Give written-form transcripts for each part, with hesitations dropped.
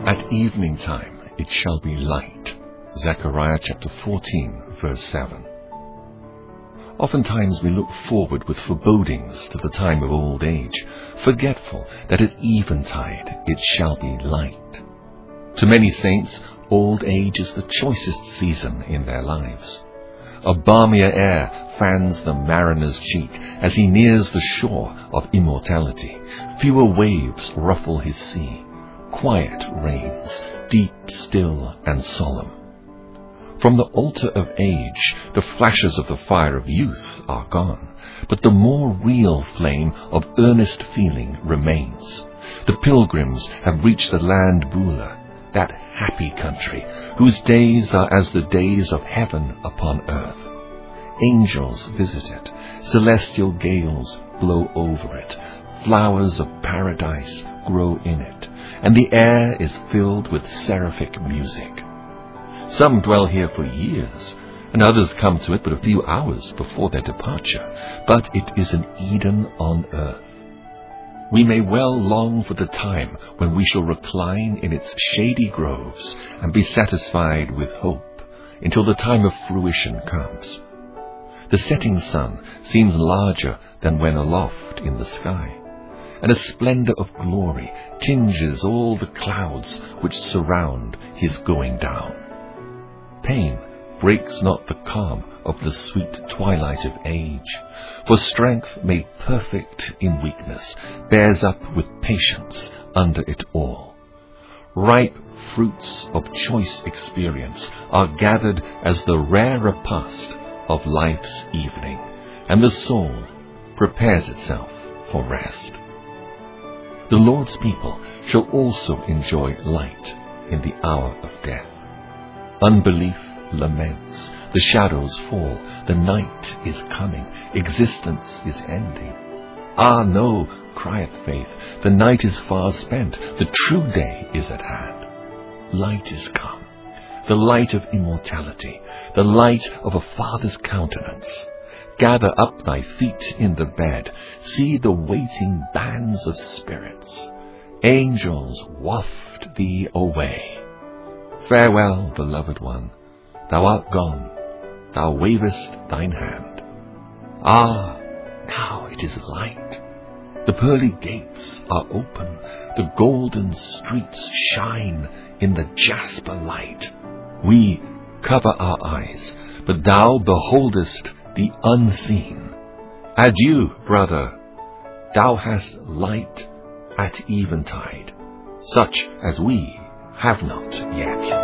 At evening time it shall be light. Zechariah chapter 14, verse 7. Oftentimes we look forward with forebodings to the time of old age, forgetful that at eventide it shall be light. To many saints, old age is the choicest season in their lives. A balmier air fans the mariner's cheek as he nears the shore of immortality. Fewer waves ruffle his sea. Quiet reigns, deep, still, and solemn. From the altar of age, the flashes of the fire of youth are gone, but the more real flame of earnest feeling remains. The pilgrims have reached the land Beulah, that happy country, whose days are as the days of heaven upon earth. Angels visit it, celestial gales blow over it, flowers of paradise grow in it, and the air is filled with seraphic music. Some dwell here for years, and others come to it but a few hours before their departure, but it is an Eden on earth. We may well long for the time when we shall recline in its shady groves and be satisfied with hope until the time of fruition comes. The setting sun seems larger than when aloft in the sky, and a splendor of glory tinges all the clouds which surround his going down. Pain breaks not the calm of the sweet twilight of age, for strength made perfect in weakness bears up with patience under it all. Ripe fruits of choice experience are gathered as the rare repast of life's evening, and the soul prepares itself for rest. The Lord's people shall also enjoy light in the hour of death. Unbelief laments, the shadows fall, the night is coming, existence is ending. Ah, no, crieth faith, the night is far spent, the true day is at hand. Light is come, the light of immortality, the light of a Father's countenance. Gather up thy feet in the bed, see the waiting bands of spirits. Angels waft thee away. Farewell, beloved one, thou art gone, thou wavest thine hand. Ah, now it is light. The pearly gates are open, the golden streets shine in the jasper light. We cover our eyes, but thou beholdest the unseen. Adieu, brother, thou hast light at eventide, such as we have not yet.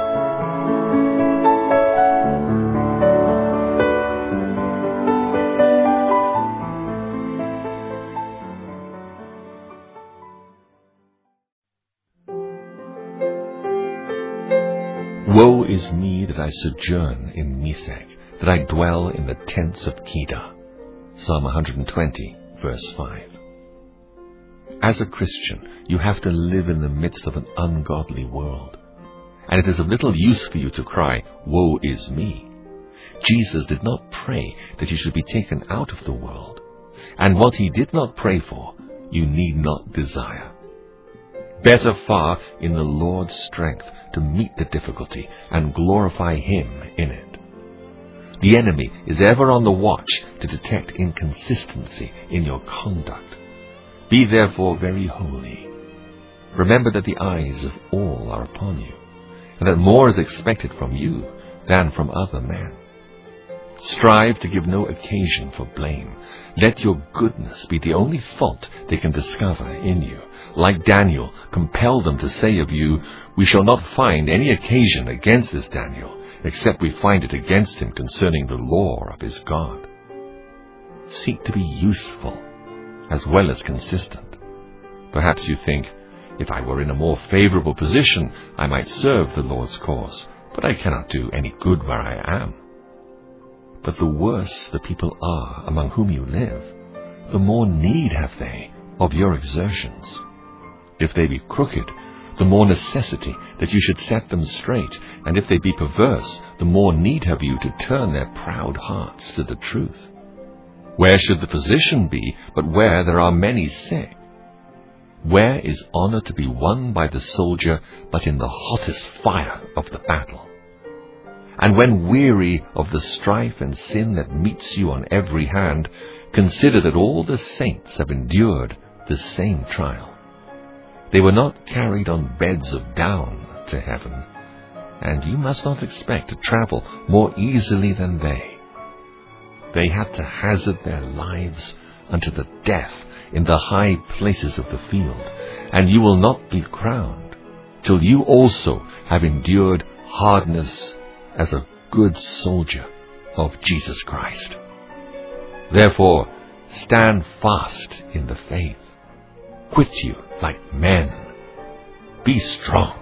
Woe is me that I sojourn in Mesech, that I dwell in the tents of Kedar. Psalm 120, verse 5. As a Christian, you have to live in the midst of an ungodly world. And it is of little use for you to cry, woe is me. Jesus did not pray that you should be taken out of the world. And what he did not pray for, you need not desire. Better far in the Lord's strength to meet the difficulty and glorify him in it. The enemy is ever on the watch to detect inconsistency in your conduct. Be therefore very holy. Remember that the eyes of all are upon you, and that more is expected from you than from other men. Strive to give no occasion for blame. Let your goodness be the only fault they can discover in you. Like Daniel, compel them to say of you, we shall not find any occasion against this Daniel, except we find it against him concerning the law of his God. Seek to be useful as well as consistent. Perhaps you think, if I were in a more favorable position, I might serve the Lord's cause, but I cannot do any good where I am. But the worse the people are among whom you live, the more need have they of your exertions. If they be crooked, the more necessity that you should set them straight, and if they be perverse, the more need have you to turn their proud hearts to the truth. Where should the physician be but where there are many sick? Where is honor to be won by the soldier but in the hottest fire of the battle? And when weary of the strife and sin that meets you on every hand, consider that all the saints have endured the same trial. They were not carried on beds of down to heaven, and you must not expect to travel more easily than they. They had to hazard their lives unto the death in the high places of the field, and you will not be crowned till you also have endured hardness as a good soldier of Jesus Christ. Therefore, stand fast in the faith. Quit you like men. Be strong.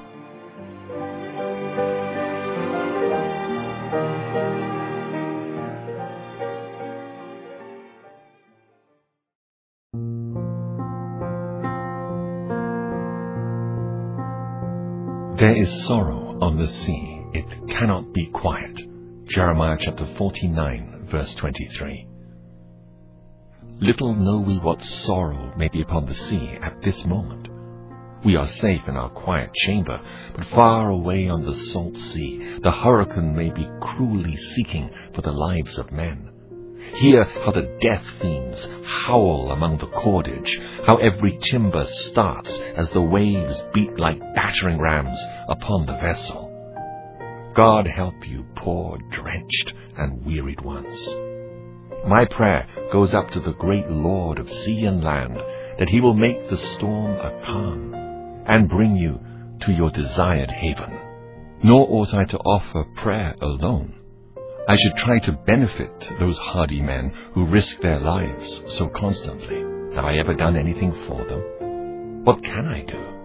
There is sorrow on the sea, it cannot be quiet. Jeremiah chapter 49, verse 23. Little know we what sorrow may be upon the sea at this moment. We are safe in our quiet chamber, but far away on the salt sea, the hurricane may be cruelly seeking for the lives of men. Hear how the death fiends howl among the cordage, how every timber starts as the waves beat like battering rams upon the vessel. God help you, poor, drenched, and wearied ones. My prayer goes up to the great Lord of sea and land, that he will make the storm a calm, and bring you to your desired haven. Nor ought I to offer prayer alone. I should try to benefit those hardy men who risk their lives so constantly. Have I ever done anything for them? What can I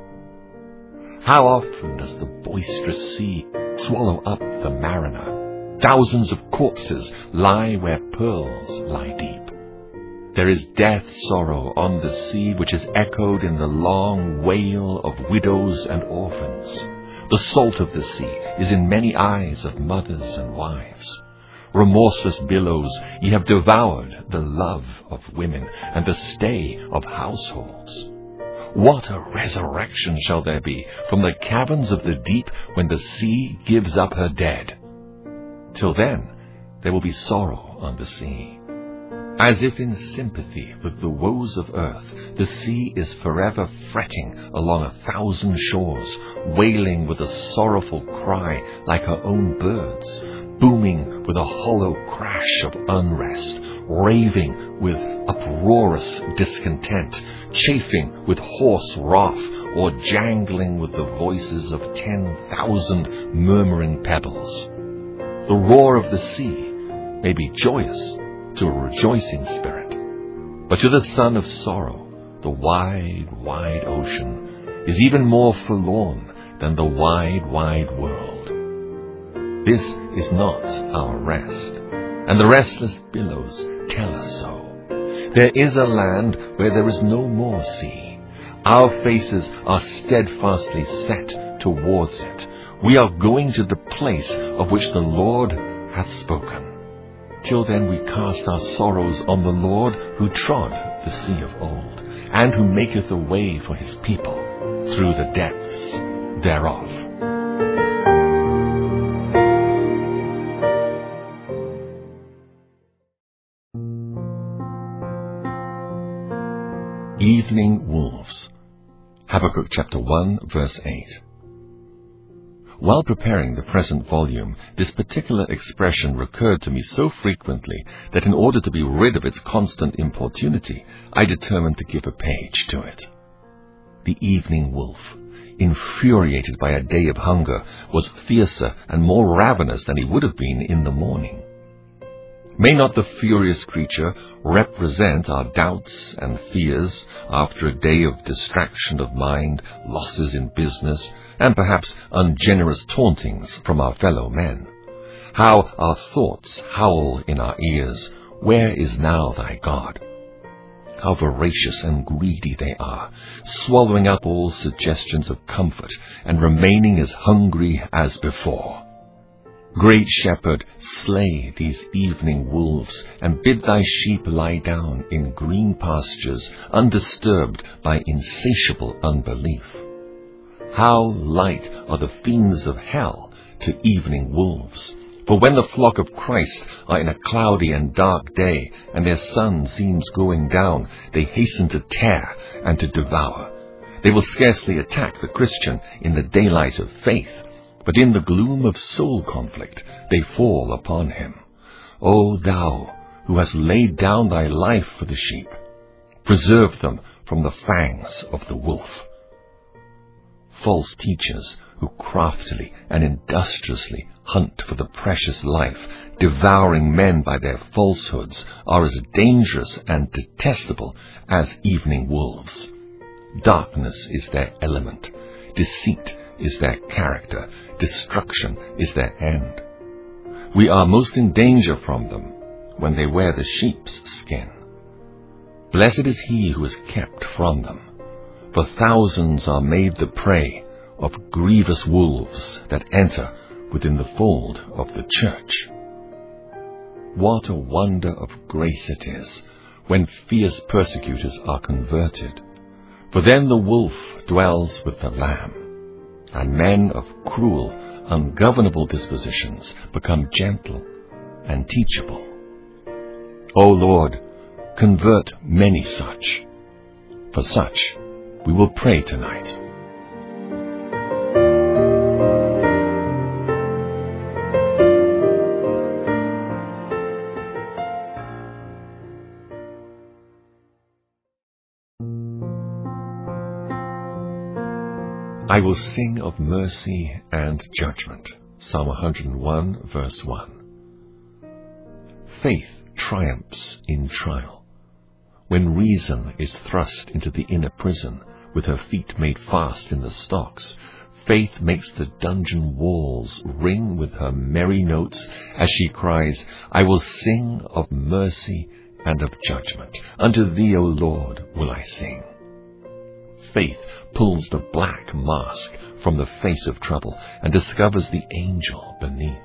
do? How often does the boisterous sea swallow up the mariner? Thousands of corpses lie where pearls lie deep. There is death sorrow on the sea, which is echoed in the long wail of widows and orphans. The salt of the sea is in many eyes of mothers and wives. Remorseless billows, ye have devoured the love of women and the stay of households. What a resurrection shall there be from the caverns of the deep when the sea gives up her dead. Till then, there will be sorrow on the sea. As if in sympathy with the woes of earth, the sea is forever fretting along 1,000 shores, wailing with a sorrowful cry like her own birds, booming with a hollow crash of unrest, raving with uproarious discontent, chafing with hoarse wrath, or jangling with the voices of 10,000 murmuring pebbles. The roar of the sea may be joyous to a rejoicing spirit, but to the son of sorrow, the wide, wide ocean is even more forlorn than the wide, wide world. This is not our rest, and the restless billows tell us so. There is a land where there is no more sea. Our faces are steadfastly set towards it. We are going to the place of which the Lord hath spoken. Till then we cast our sorrows on the Lord, who trod the sea of old, and who maketh a way for his people through the depths thereof. Evening Wolves. Habakkuk chapter 1, verse 8. While preparing the present volume, this particular expression recurred to me so frequently that in order to be rid of its constant importunity, I determined to give a page to it. The evening wolf, infuriated by a day of hunger, was fiercer and more ravenous than he would have been in the morning. May not the furious creature represent our doubts and fears after a day of distraction of mind, losses in business, and perhaps ungenerous tauntings from our fellow men? How our thoughts howl in our ears, "Where is now thy God?" How voracious and greedy they are, swallowing up all suggestions of comfort and remaining as hungry as before. Great Shepherd, slay these evening wolves, and bid thy sheep lie down in green pastures, undisturbed by insatiable unbelief. How light are the fiends of hell to evening wolves! For when the flock of Christ are in a cloudy and dark day, and their sun seems going down, they hasten to tear and to devour. They will scarcely attack the Christian in the daylight of faith, but in the gloom of soul conflict they fall upon him. O thou, who hast laid down thy life for the sheep, preserve them from the fangs of the wolf. False teachers who craftily and industriously hunt for the precious life, devouring men by their falsehoods, are as dangerous and detestable as evening wolves. Darkness is their element, deceit is their character, destruction is their end. We are most in danger from them when they wear the sheep's skin. Blessed is he who is kept from them, for thousands are made the prey of grievous wolves that enter within the fold of the church. What a wonder of grace it is when fierce persecutors are converted, for then the wolf dwells with the lamb, and men of cruel, ungovernable dispositions become gentle and teachable. O Lord, convert many such. For such we will pray tonight. I will sing of mercy and judgment. Psalm 101, verse 1. Faith triumphs in trial. When reason is thrust into the inner prison, with her feet made fast in the stocks, faith makes the dungeon walls ring with her merry notes as she cries, I will sing of mercy and of judgment. Unto thee, O Lord, will I sing. Faith pulls the black mask from the face of trouble and discovers the angel beneath.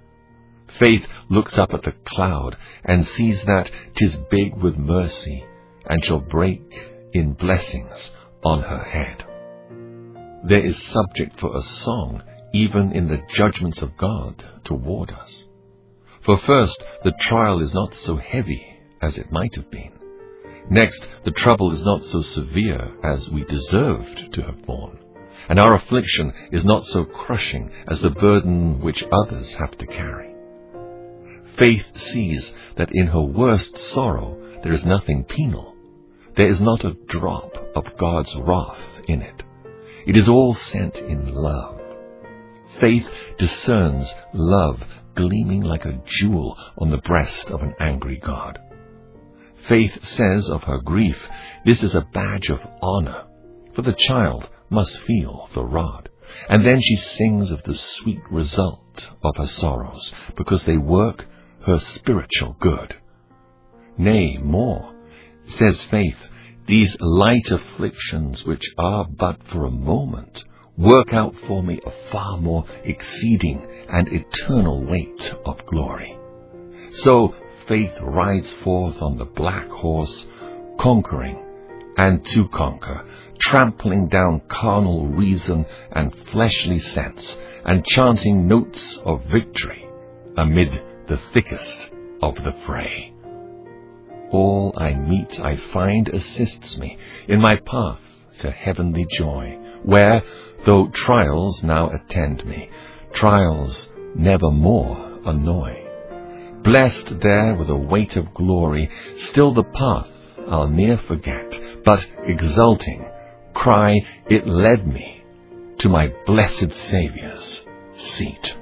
Faith looks up at the cloud and sees that 'tis big with mercy and shall break in blessings on her head. There is subject for a song even in the judgments of God toward us. For first, the trial is not so heavy as it might have been. Next, the trouble is not so severe as we deserved to have borne, and our affliction is not so crushing as the burden which others have to carry. Faith sees that in her worst sorrow there is nothing penal. There is not a drop of God's wrath in it. It is all sent in love. Faith discerns love gleaming like a jewel on the breast of an angry God. Faith says of her grief, this is a badge of honor, for the child must feel the rod. And then she sings of the sweet result of her sorrows, because they work her spiritual good. Nay, more, says Faith, these light afflictions, which are but for a moment, work out for me a far more exceeding and eternal weight of glory. So faith rides forth on the black horse, conquering and to conquer, trampling down carnal reason and fleshly sense, and chanting notes of victory amid the thickest of the fray. All I meet I find assists me in my path to heavenly joy, where, though trials now attend me, trials nevermore annoy. Blessed there with a weight of glory, still the path I'll ne'er forget, but exulting, cry, it led me to my blessed Saviour's seat.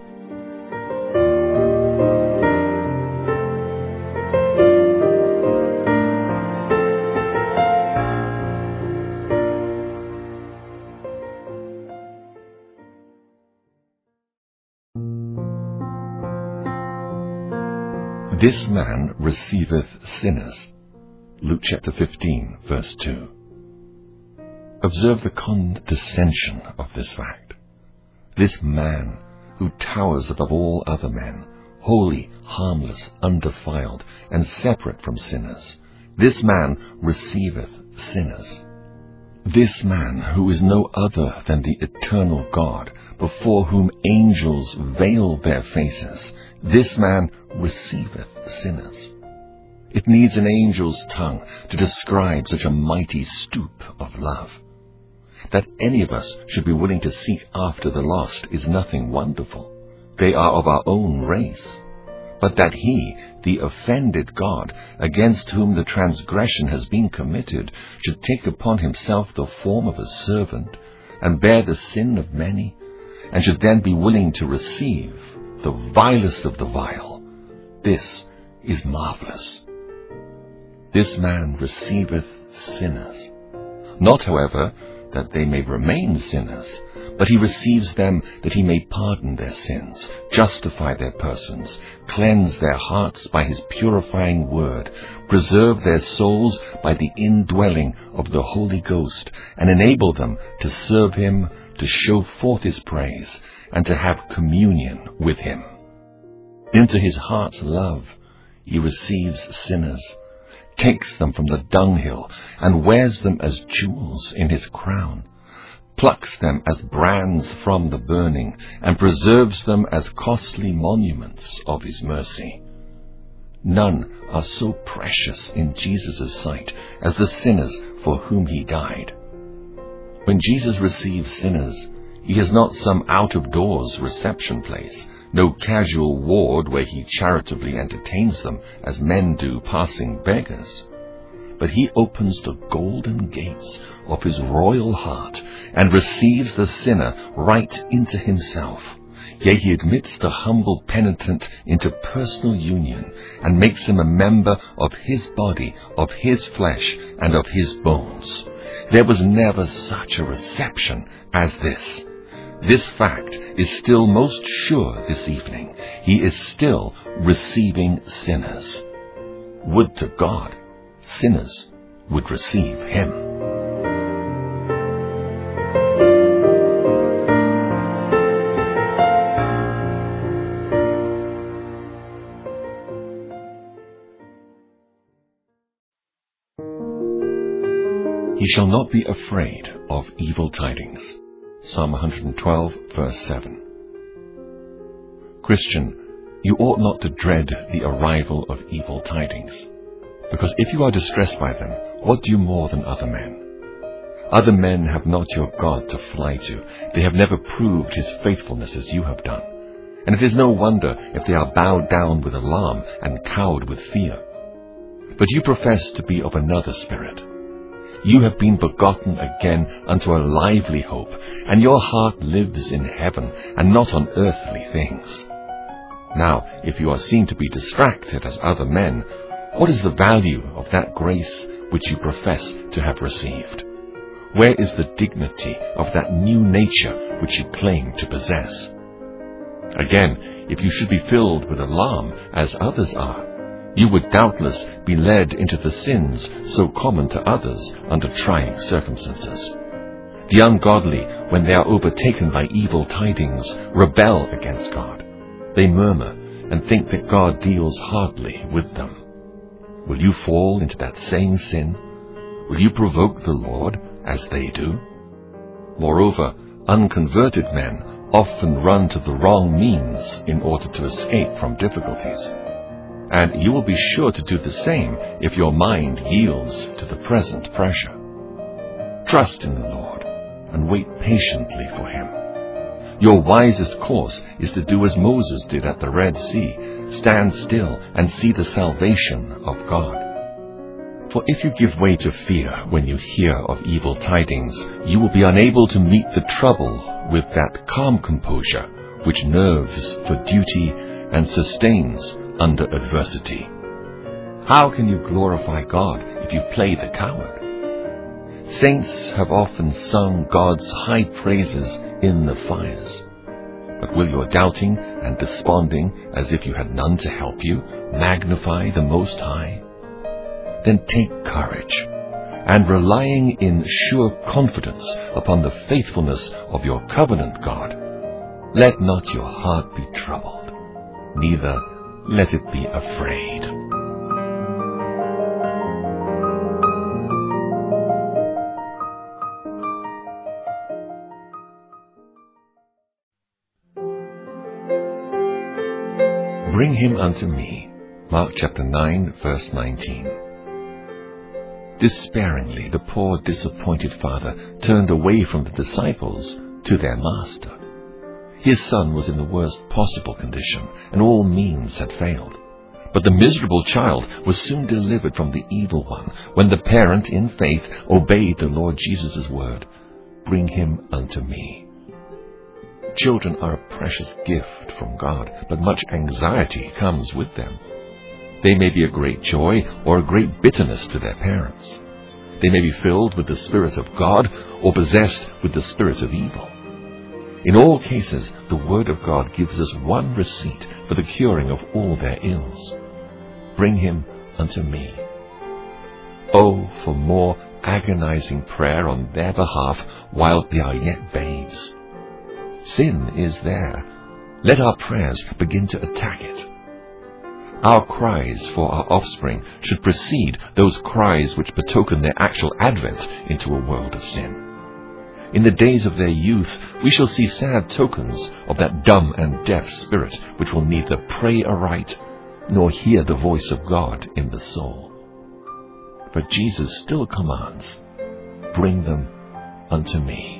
This man receiveth sinners. Luke chapter 15, verse 2. Observe the condescension of this fact. This man who towers above all other men, holy, harmless, undefiled, and separate from sinners. This man receiveth sinners. This man, who is no other than the eternal God, before whom angels veil their faces, this man receiveth sinners. It needs an angel's tongue to describe such a mighty stoop of love. That any of us should be willing to seek after the lost is nothing wonderful. They are of our own race. But that he, the offended God, against whom the transgression has been committed, should take upon himself the form of a servant, and bear the sin of many, and should then be willing to receive the vilest of the vile, this is marvelous. This man receiveth sinners, not, however, that they may remain sinners, but he receives them that he may pardon their sins, justify their persons, cleanse their hearts by his purifying word, preserve their souls by the indwelling of the Holy Ghost, and enable them to serve him, to show forth his praise, and to have communion with him. Into his heart's love he receives sinners, takes them from the dunghill, and wears them as jewels in his crown, plucks them as brands from the burning, and preserves them as costly monuments of his mercy. None are so precious in Jesus' sight as the sinners for whom he died. When Jesus receives sinners, he has not some out-of-doors reception place, no casual ward where he charitably entertains them as men do passing beggars. But he opens the golden gates of his royal heart and receives the sinner right into himself. Yea, he admits the humble penitent into personal union and makes him a member of his body, of his flesh, and of his bones. There was never such a reception as this. This fact is still most sure this evening. He is still receiving sinners. Would to God sinners would receive him. He shall not be afraid of evil tidings. Psalm 112, verse 7. Christian, you ought not to dread the arrival of evil tidings, because if you are distressed by them, what do you more than other men? Other men have not your God to fly to. They have never proved his faithfulness as you have done. And it is no wonder if they are bowed down with alarm and cowed with fear. But you profess to be of another spirit. You have been begotten again unto a lively hope, and your heart lives in heaven, and not on earthly things. Now, if you are seen to be distracted as other men, what is the value of that grace which you profess to have received? Where is the dignity of that new nature which you claim to possess? Again, if you should be filled with alarm as others are, you would doubtless be led into the sins so common to others under trying circumstances. The ungodly, when they are overtaken by evil tidings, rebel against God. They murmur and think that God deals hardly with them. Will you fall into that same sin? Will you provoke the Lord as they do? Moreover, unconverted men often run to the wrong means in order to escape from difficulties. And you will be sure to do the same if your mind yields to the present pressure. Trust in the Lord and wait patiently for him. Your wisest course is to do as Moses did at the Red Sea, stand still and see the salvation of God. For if you give way to fear when you hear of evil tidings, you will be unable to meet the trouble with that calm composure which nerves for duty and sustains under adversity. How can you glorify God if you play the coward? Saints have often sung God's high praises in the fires. But will your doubting and desponding, as if you had none to help you, magnify the Most High? Then take courage, and relying in sure confidence upon the faithfulness of your covenant God, Let not your heart be troubled, neither let it be afraid. Bring him unto me. Mark chapter 9, verse 19. Despairingly, the poor disappointed father turned away from the disciples to their master. His son was in the worst possible condition, and all means had failed. But the miserable child was soon delivered from the evil one, when the parent, in faith, obeyed the Lord Jesus' word, "Bring him unto me." Children are a precious gift from God, but much anxiety comes with them. They may be a great joy or a great bitterness to their parents. They may be filled with the Spirit of God or possessed with the spirit of evil. In all cases, the Word of God gives us one receipt for the curing of all their ills. Bring him unto me. Oh, for more agonizing prayer on their behalf while they are yet babes. Sin is there. Let our prayers begin to attack it. Our cries for our offspring should precede those cries which betoken their actual advent into a world of sin. In the days of their youth, we shall see sad tokens of that dumb and deaf spirit which will neither pray aright nor hear the voice of God in the soul. But Jesus still commands, "Bring them unto me."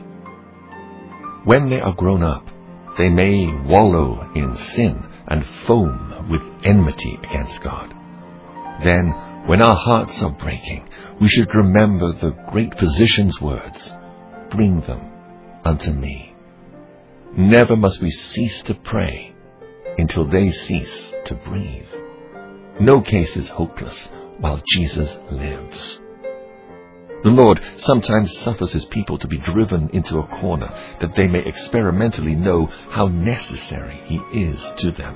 When they are grown up, they may wallow in sin and foam with enmity against God. Then, when our hearts are breaking, we should remember the great physician's words, "Bring them unto me." Never must we cease to pray until they cease to breathe. No case is hopeless while Jesus lives. The Lord sometimes suffers his people to be driven into a corner that they may experimentally know how necessary he is to them.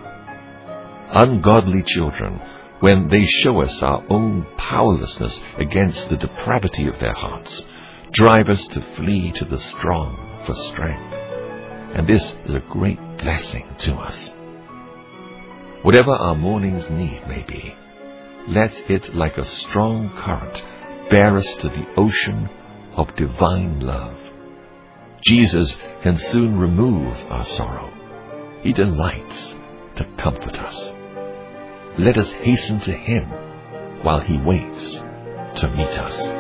Ungodly children, when they show us our own powerlessness against the depravity of their hearts, drive us to flee to the strong for strength. And this is a great blessing to us. Whatever our morning's need may be, let it, like a strong current, bear us to the ocean of divine love. Jesus can soon remove our sorrow. He delights to comfort us. Let us hasten to him while he waits to meet us.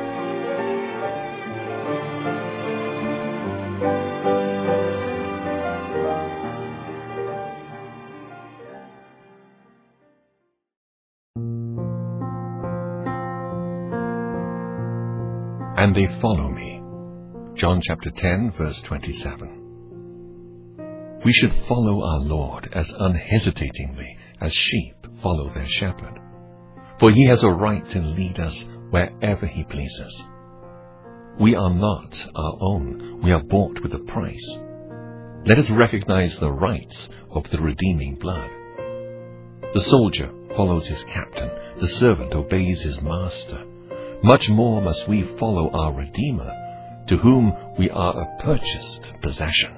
And they follow me. John chapter 10, verse 27. We should follow our Lord as unhesitatingly as sheep follow their shepherd, for he has a right to lead us wherever he pleases. We are not our own. We are bought with a price. Let us recognize the rights of the redeeming blood. The soldier follows his captain. The servant obeys his master. Much more must we follow our Redeemer, to whom we are a purchased possession.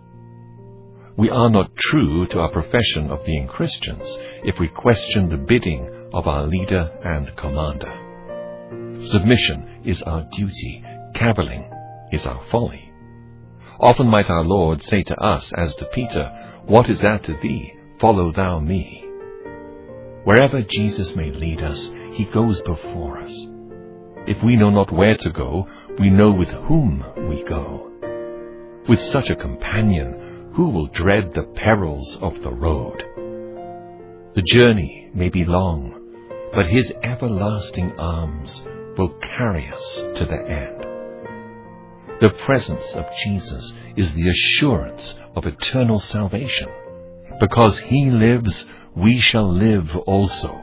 We are not true to our profession of being Christians if we question the bidding of our leader and commander. Submission is our duty, cavilling is our folly. Often might our Lord say to us, as to Peter, "What is that to thee? Follow thou me." Wherever Jesus may lead us, he goes before us. If we know not where to go, we know with whom we go. With such a companion, who will dread the perils of the road? The journey may be long, but his everlasting arms will carry us to the end. The presence of Jesus is the assurance of eternal salvation. Because he lives, we shall live also.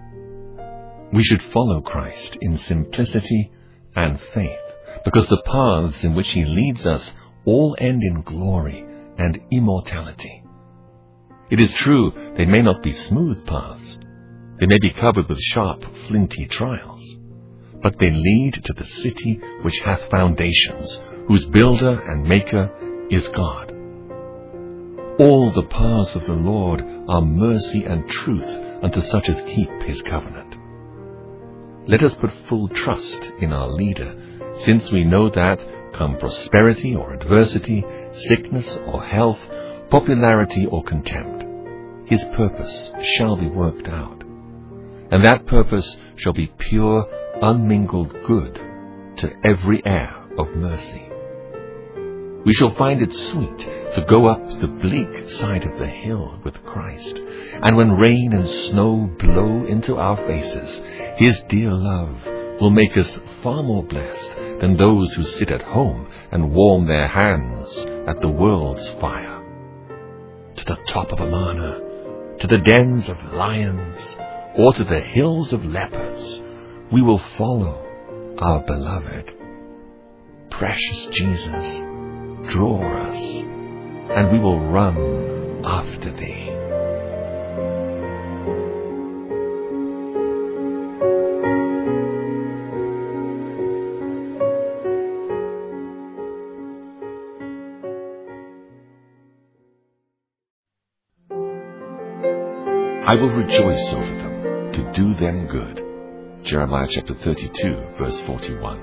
We should follow Christ in simplicity and faith, because the paths in which he leads us all end in glory and immortality. It is true, they may not be smooth paths. They may be covered with sharp, flinty trials. But they lead to the city which hath foundations, whose builder and maker is God. All the paths of the Lord are mercy and truth unto such as keep his covenant. Let us put full trust in our leader, since we know that, come prosperity or adversity, sickness or health, popularity or contempt, his purpose shall be worked out, and that purpose shall be pure, unmingled good to every heir of mercy. We shall find it sweet to go up the bleak side of the hill with Christ, and when rain and snow blow into our faces, his dear love will make us far more blessed than those who sit at home and warm their hands at the world's fire. To the top of Amana, to the dens of lions, or to the hills of leopards, we will follow our beloved. Precious Jesus, draw us, and we will run after thee. I will rejoice over them, to do them good. Jeremiah chapter 32, verse 41.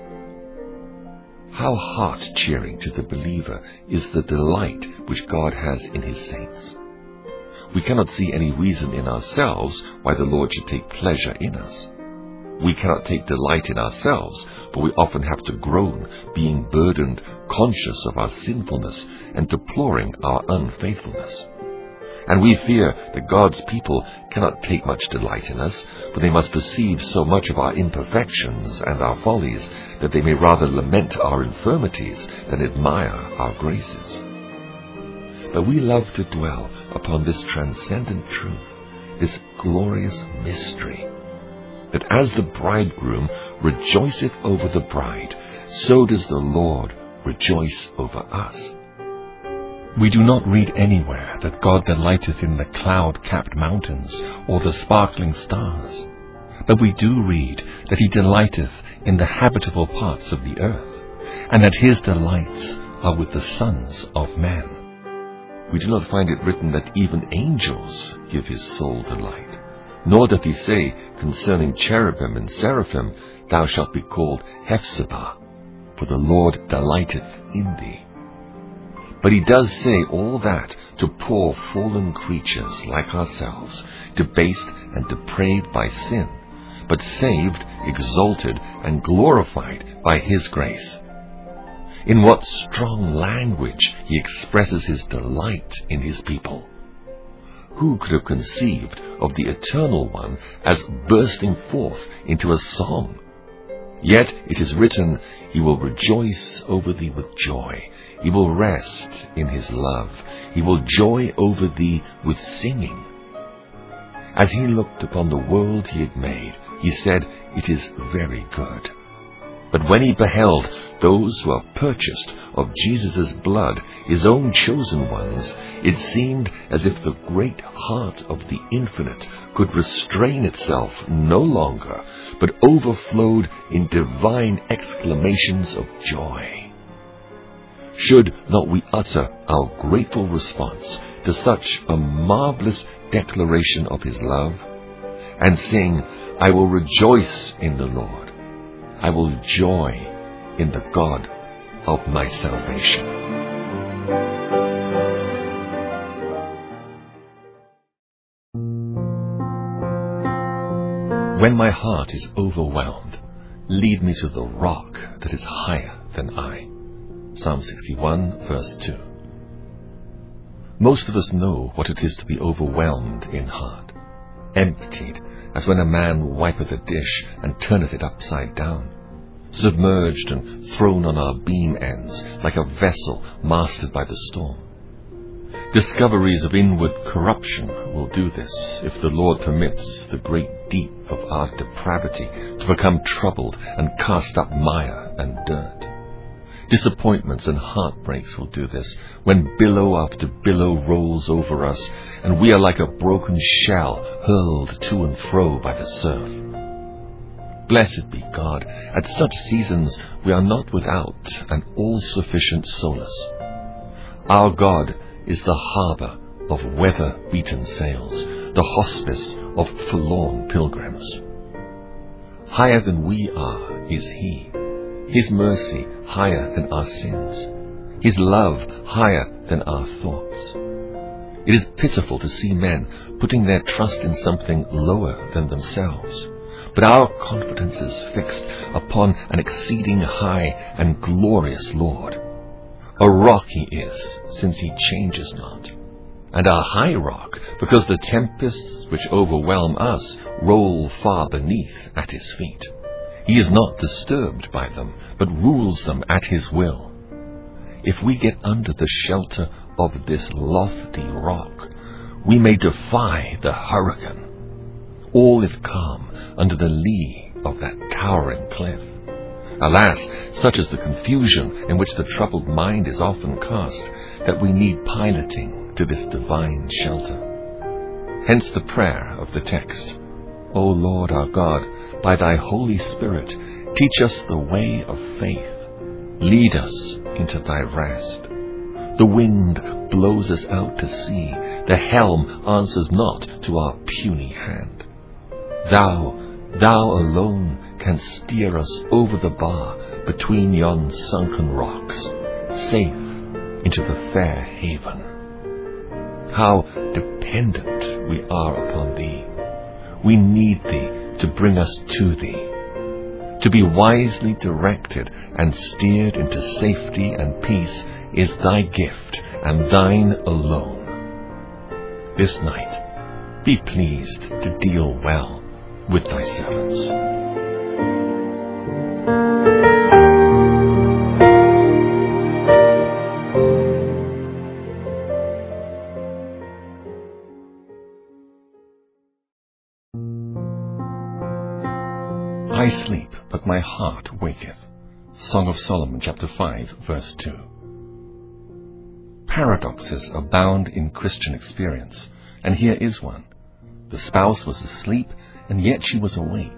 How heart-cheering to the believer is the delight which God has in his saints. We cannot see any reason in ourselves why the Lord should take pleasure in us. We cannot take delight in ourselves, for we often have to groan, being burdened, conscious of our sinfulness, and deploring our unfaithfulness. And we fear that God's people cannot take much delight in us, for they must perceive so much of our imperfections and our follies that they may rather lament our infirmities than admire our graces. But we love to dwell upon this transcendent truth, this glorious mystery, that as the bridegroom rejoiceth over the bride, so does the Lord rejoice over us. We do not read anywhere that God delighteth in the cloud-capped mountains or the sparkling stars, but we do read that he delighteth in the habitable parts of the earth, and that his delights are with the sons of men. We do not find it written that even angels give his soul delight, nor doth he say concerning cherubim and seraphim, Thou shalt be called Hephzibah, for the Lord delighteth in thee. But he does say all that to poor fallen creatures like ourselves, debased and depraved by sin, but saved, exalted, and glorified by his grace. In what strong language he expresses his delight in his people. Who could have conceived of the Eternal One as bursting forth into a song? Yet it is written, He will rejoice over thee with joy. He will rest in his love. He will joy over thee with singing. As he looked upon the world he had made, he said, It is very good. But when he beheld those who are purchased of Jesus' blood, his own chosen ones, it seemed as if the great heart of the Infinite could restrain itself no longer, but overflowed in divine exclamations of joy. Should not we utter our grateful response to such a marvelous declaration of his love, and sing, I will rejoice in the Lord. I will joy in the God of my salvation. When my heart is overwhelmed, lead me to the rock that is higher than I. Psalm 61, verse 2. Most of us know what it is to be overwhelmed in heart, emptied, as when a man wipeth a dish and turneth it upside down, submerged and thrown on our beam ends like a vessel mastered by the storm. Discoveries of inward corruption will do this if the Lord permits the great deep of our depravity to become troubled and cast up mire and dirt. Disappointments and heartbreaks will do this when billow after billow rolls over us and we are like a broken shell hurled to and fro by the surf. Blessed be God, at such seasons we are not without an all-sufficient solace. Our God is the harbour of weather-beaten sails, the hospice of forlorn pilgrims. Higher than we are is He, His mercy higher than our sins, His love higher than our thoughts. It is pitiful to see men putting their trust in something lower than themselves, but our confidence is fixed upon an exceeding high and glorious Lord. A rock He is, since He changes not, and a high rock, because the tempests which overwhelm us roll far beneath at His feet. He is not disturbed by them, but rules them at His will. If we get under the shelter of this lofty rock, we may defy the hurricane. All is calm under the lee of that towering cliff. Alas, such is the confusion in which the troubled mind is often cast, that we need piloting to this divine shelter. Hence the prayer of the text, O Lord our God, by Thy Holy Spirit, teach us the way of faith. Lead us into Thy rest. The wind blows us out to sea. The helm answers not to our puny hand. Thou alone canst steer us over the bar between yon sunken rocks, safe into the fair haven. How dependent we are upon Thee. We need Thee to bring us to Thee. To be wisely directed and steered into safety and peace is Thy gift and Thine alone. This night, be pleased to deal well with Thy servants. I sleep, but my heart waketh. Song of Solomon, chapter 5, verse 2. Paradoxes abound in Christian experience, and here is one. The spouse was asleep, and yet she was awake.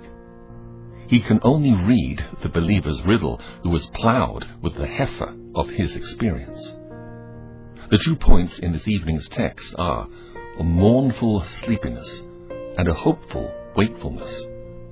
He can only read the believer's riddle who was ploughed with the heifer of his experience. The 2 points in this evening's text are a mournful sleepiness and a hopeful wakefulness.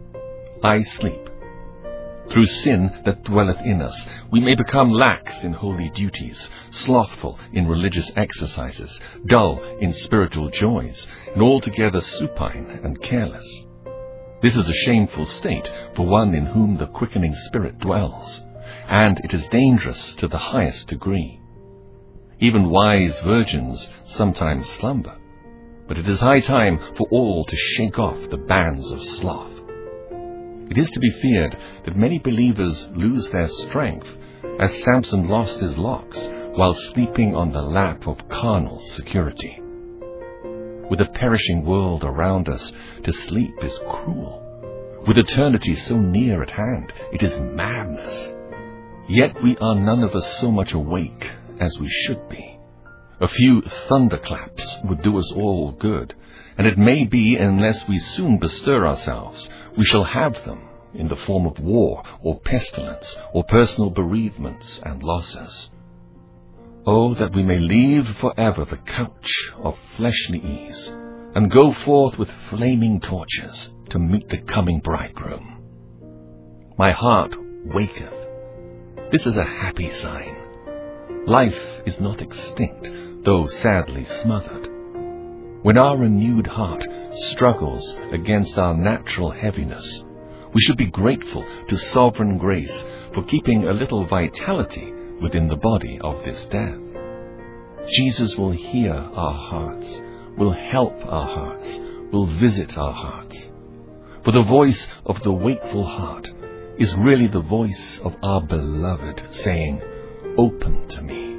I sleep. Through sin that dwelleth in us, we may become lax in holy duties, slothful in religious exercises, dull in spiritual joys, and altogether supine and careless. This is a shameful state for one in whom the quickening Spirit dwells, and it is dangerous to the highest degree. Even wise virgins sometimes slumber, but it is high time for all to shake off the bands of sloth. It is to be feared that many believers lose their strength, as Samson lost his locks while sleeping on the lap of carnal security. With a perishing world around us, to sleep is cruel. With eternity so near at hand, it is madness. Yet we are none of us so much awake as we should be. A few thunderclaps would do us all good, and it may be, unless we soon bestir ourselves, we shall have them in the form of war or pestilence or personal bereavements and losses. Oh, that we may leave forever the couch of fleshly ease, and go forth with flaming torches to meet the coming bridegroom. My heart waketh. This is a happy sign. Life is not extinct, though sadly smothered. When our renewed heart struggles against our natural heaviness, we should be grateful to sovereign grace for keeping a little vitality within the body of this death. Jesus will hear our hearts, will help our hearts, will visit our hearts. For the voice of the wakeful heart is really the voice of our beloved, saying, "Open to me."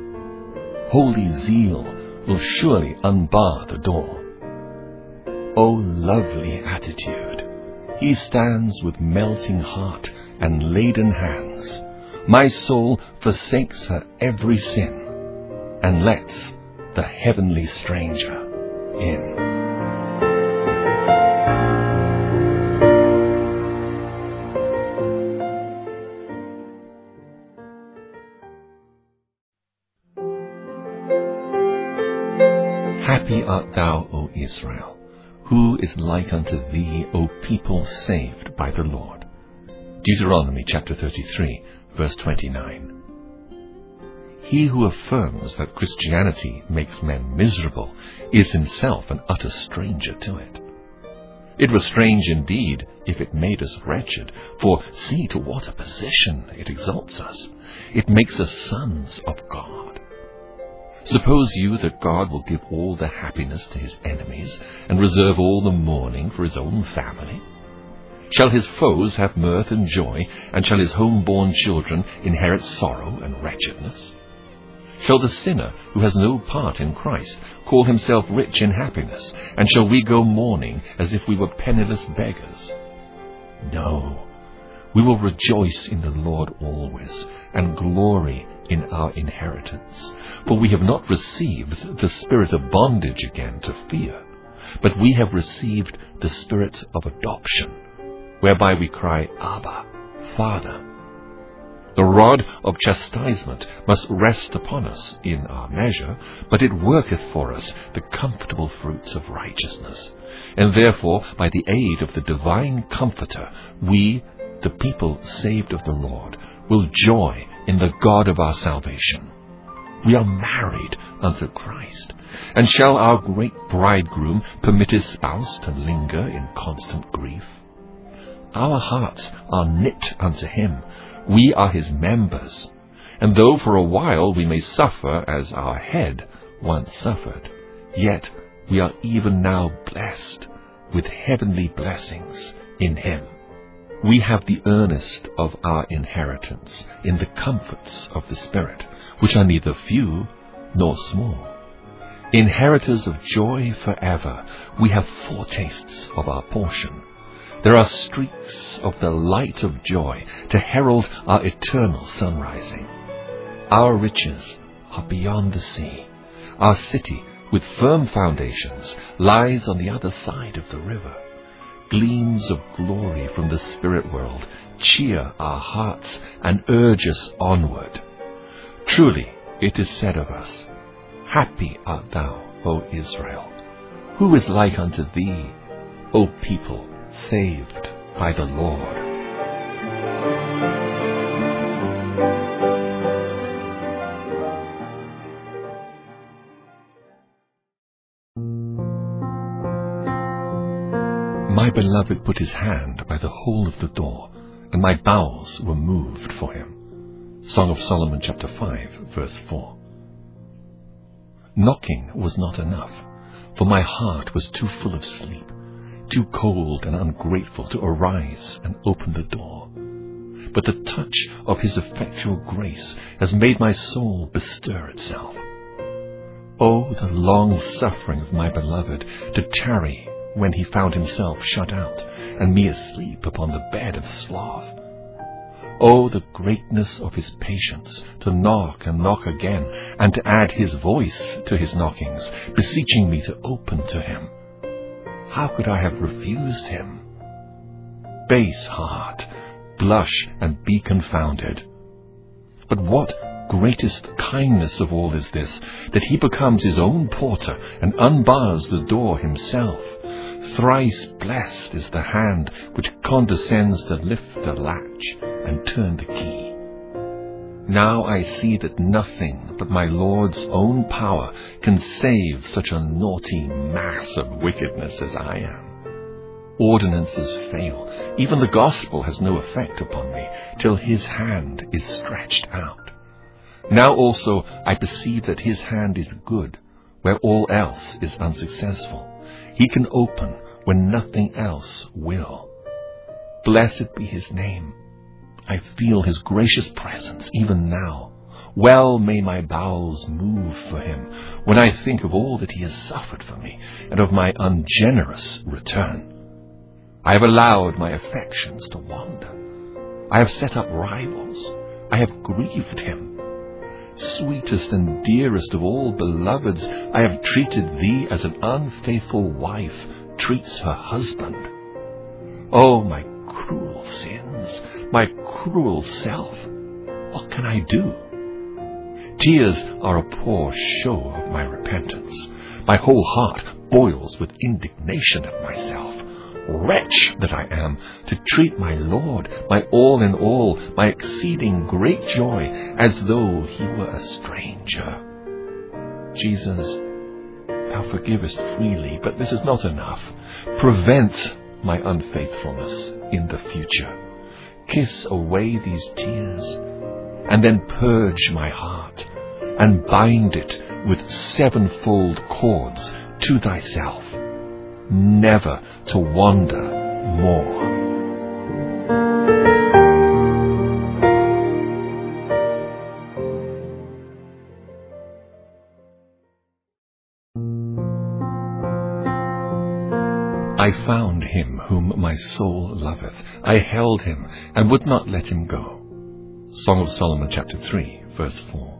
Holy zeal will surely unbar the door. O lovely attitude! He stands with melting heart and laden hands. My soul forsakes her every sin, and lets the heavenly stranger in. Happy art thou, O Israel! Who is like unto thee, O people saved by the Lord? Deuteronomy chapter 33, verse 29. He who affirms that Christianity makes men miserable is himself an utter stranger to it. It was strange indeed if it made us wretched, for see to what a position it exalts us. It makes us sons of God. Suppose you that God will give all the happiness to his enemies and reserve all the mourning for his own family? Shall his foes have mirth and joy, and shall his home-born children inherit sorrow and wretchedness? Shall the sinner who has no part in Christ call himself rich in happiness, and shall we go mourning as if we were penniless beggars? No, we will rejoice in the Lord always, and glory in our inheritance. For we have not received the spirit of bondage again to fear, but we have received the spirit of adoption, whereby we cry, Abba, Father. The rod of chastisement must rest upon us in our measure, but it worketh for us the comfortable fruits of righteousness. And therefore, by the aid of the divine Comforter, we, the people saved of the Lord, will joy in the God of our salvation. We are married unto Christ. And shall our great bridegroom permit his spouse to linger in constant grief? Our hearts are knit unto him. We are his members. And though for a while we may suffer as our head once suffered, yet we are even now blessed with heavenly blessings in him. We have the earnest of our inheritance in the comforts of the Spirit, which are neither few nor small. Inheritors of joy forever, we have foretastes of our portion. There are streaks of the light of joy to herald our eternal sunrising. Our riches are beyond the sea. Our city, with firm foundations, lies on the other side of the river. Gleams of glory from the spirit world cheer our hearts and urge us onward. Truly, it is said of us, Happy art thou, O Israel! Who is like unto thee, O people saved by the Lord? My beloved put his hand by the hole of the door, and my bowels were moved for him. Song of Solomon chapter 5, verse 4. Knocking was not enough, for my heart was too full of sleep, too cold and ungrateful to arise and open the door. But the touch of his effectual grace has made my soul bestir itself. Oh, the long suffering of my beloved to tarry when he found himself shut out, and me asleep upon the bed of sloth. Oh, the greatness of his patience, to knock and knock again, and to add his voice to his knockings, beseeching me to open to him. How could I have refused him? Base heart, blush and be confounded. But what greatest kindness of all is this, that he becomes his own porter and unbars the door himself. Thrice blessed is the hand which condescends to lift the latch and turn the key. Now I see that nothing but my Lord's own power can save such a naughty mass of wickedness as I am. Ordinances fail. Even the gospel has no effect upon me till his hand is stretched out. Now also I perceive that his hand is good, where all else is unsuccessful. He can open when nothing else will. Blessed be his name. I feel his gracious presence even now. Well may my bowels move for him when I think of all that he has suffered for me and of my ungenerous return. I have allowed my affections to wander. I have set up rivals. I have grieved him. Sweetest and dearest of all beloveds, I have treated thee as an unfaithful wife treats her husband. Oh, my cruel sins, my cruel self, what can I do? Tears are a poor show of my repentance. My whole heart boils with indignation at myself. Wretch that I am, to treat my Lord, my all in all, my exceeding great joy, as though he were a stranger. Jesus, thou forgivest freely, but this is not enough. Prevent my unfaithfulness in the future. Kiss away these tears, and then purge my heart, and bind it with sevenfold cords to thyself, never to wander more. I found him whom my soul loveth. I held him and would not let him go. Song of Solomon chapter 3, verse 4.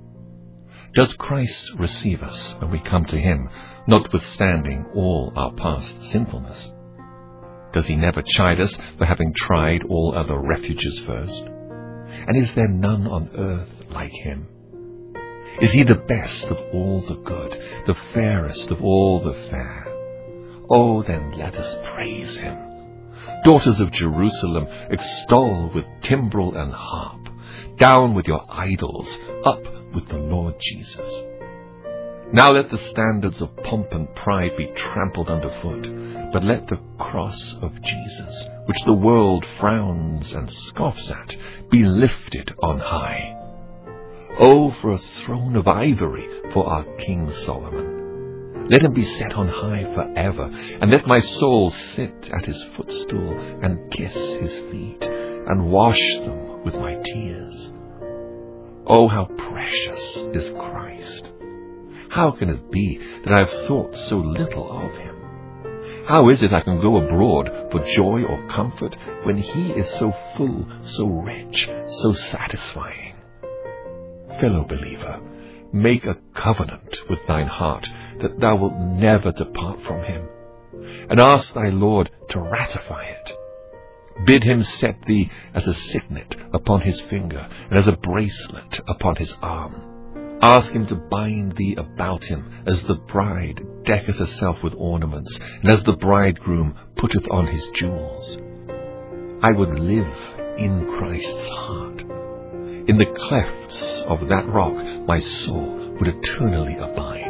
Does Christ receive us when we come to him, notwithstanding all our past sinfulness? Does he never chide us for having tried all other refuges first? And is there none on earth like him? Is he the best of all the good, the fairest of all the fair? Oh, then let us praise him. Daughters of Jerusalem, extol with timbrel and harp. Down with your idols, up with the Lord Jesus. Now let the standards of pomp and pride be trampled underfoot, but let the cross of Jesus, which the world frowns and scoffs at, be lifted on high. Oh, for a throne of ivory for our King Solomon. Let him be set on high forever, and let my soul sit at his footstool and kiss his feet, and wash them with my tears. Oh, how precious is Christ! How can it be that I have thought so little of him? How is it I can go abroad for joy or comfort when he is so full, so rich, so satisfying? Fellow believer, make a covenant with thine heart that thou wilt never depart from him, and ask thy Lord to ratify it. Bid him set thee as a signet upon his finger, and as a bracelet upon his arm. Ask him to bind thee about him, as the bride decketh herself with ornaments, and as the bridegroom putteth on his jewels. I would live in Christ's heart. In the clefts of that rock my soul would eternally abide.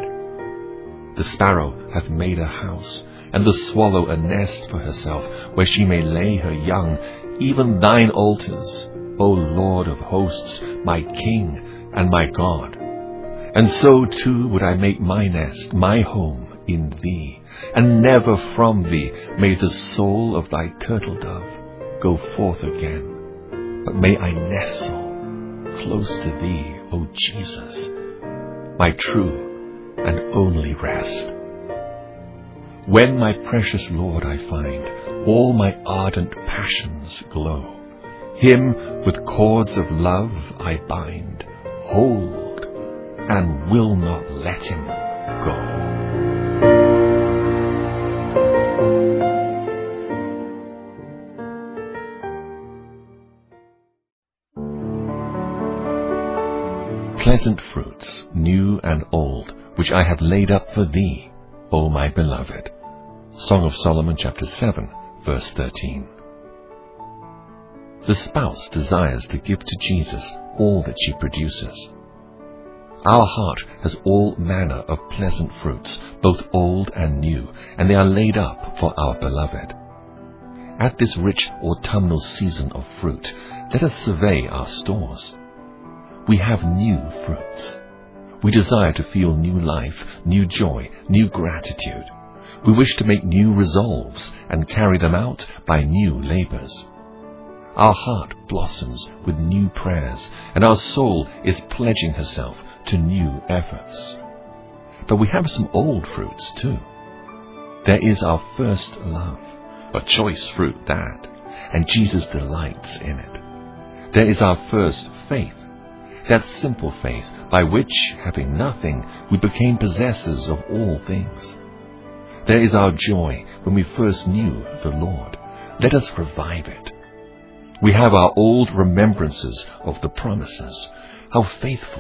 The sparrow hath made a house, and the swallow a nest for herself, where she may lay her young, even thine altars, O Lord of hosts, my King and my God. And so too would I make my nest, my home, in thee, and never from thee may the soul of thy turtle dove go forth again, but may I nestle close to thee, O Jesus, my true and only rest. When my precious Lord I find, all my ardent passions glow. Him with cords of love I bind, hold, and will not let him go. Pleasant fruits, new and old, which I have laid up for thee, O my beloved. Song of Solomon chapter 7, verse 13. The spouse desires to give to Jesus all that she produces. Our heart has all manner of pleasant fruits, both old and new, and they are laid up for our beloved. At this rich autumnal season of fruit, let us survey our stores. We have new fruits. We desire to feel new life, new joy, new gratitude. We wish to make new resolves and carry them out by new labors. Our heart blossoms with new prayers, and our soul is pledging herself to new efforts. But we have some old fruits too. There is our first love, a choice fruit that, and Jesus delights in it. There is our first faith, that simple faith by which, having nothing, we became possessors of all things. There is our joy when we first knew the Lord. Let us revive it. We have our old remembrances of the promises. How faithful,